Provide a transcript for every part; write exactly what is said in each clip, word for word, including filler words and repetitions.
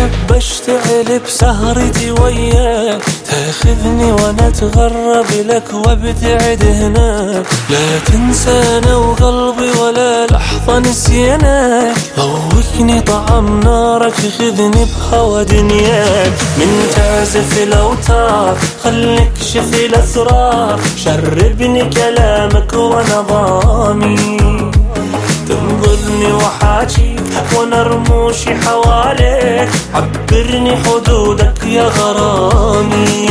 أحب أشتعل بسهرتي وياك، تاخذني وأنا أتغرب لك وابتعد هناك. لا تنسانا وقلبي ولا لحظة نسيناك، ذوقني طعم نارك خذني بهوى دنياك. من تعزف الأوتار خليك شف الأسرار، شربني كلامك وأنا ضامي. تنظرني وحاجيك وانا رموشي حواليك، عبرني حدودك يا غرامي.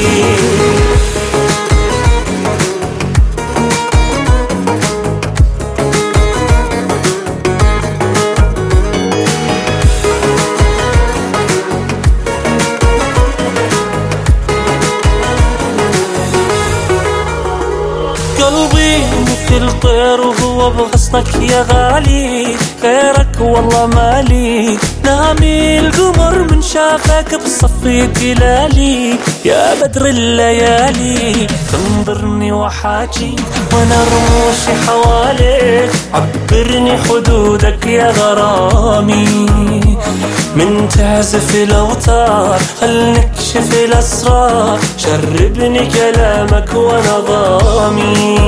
قلبي مثل طير وهو بغصنك يا غالي، غيرك والله مالي. نامي القمر من شافك بصفي تلالي، يا بدر الليالي. تنظرني وحاجي وانا رموشي حواليك، عبرني حدودك يا غرامي. من تعزف الأوتار خل نكشف الأسرار، شربني كلامك وانا ضامي.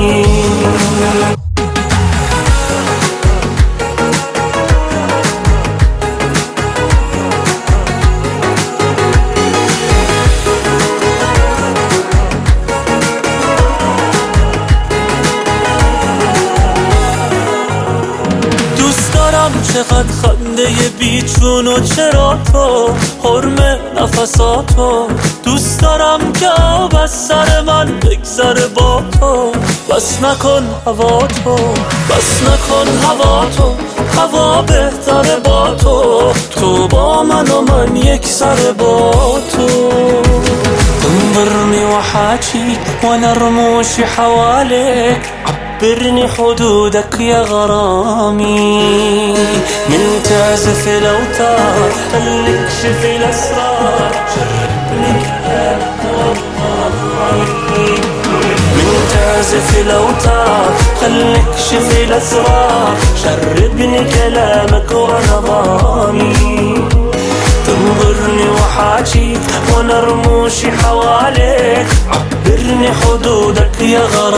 چقدر خنده بیچون و چرا تو حرم نفساتو. دوست دارم که آب از سر من بگذره با تو، بس نکن هوا تو، بس نکن هوا تو. هوا بهتره با تو، تو با من و من یک سر با تو. تنظرني وحاجيك وانا رموشي حواليك، عبرني حدودك يا غرامي. من تعزف الأوتار خليك شف الأسرار، شربني كلامك والله. من تعزف الأوتار خليك شف الأسرار، شربني كلامك وانا ضامي. تنظرني وحاجيك وانا رموشي حواليك، عبرني حدودك يا غرامي.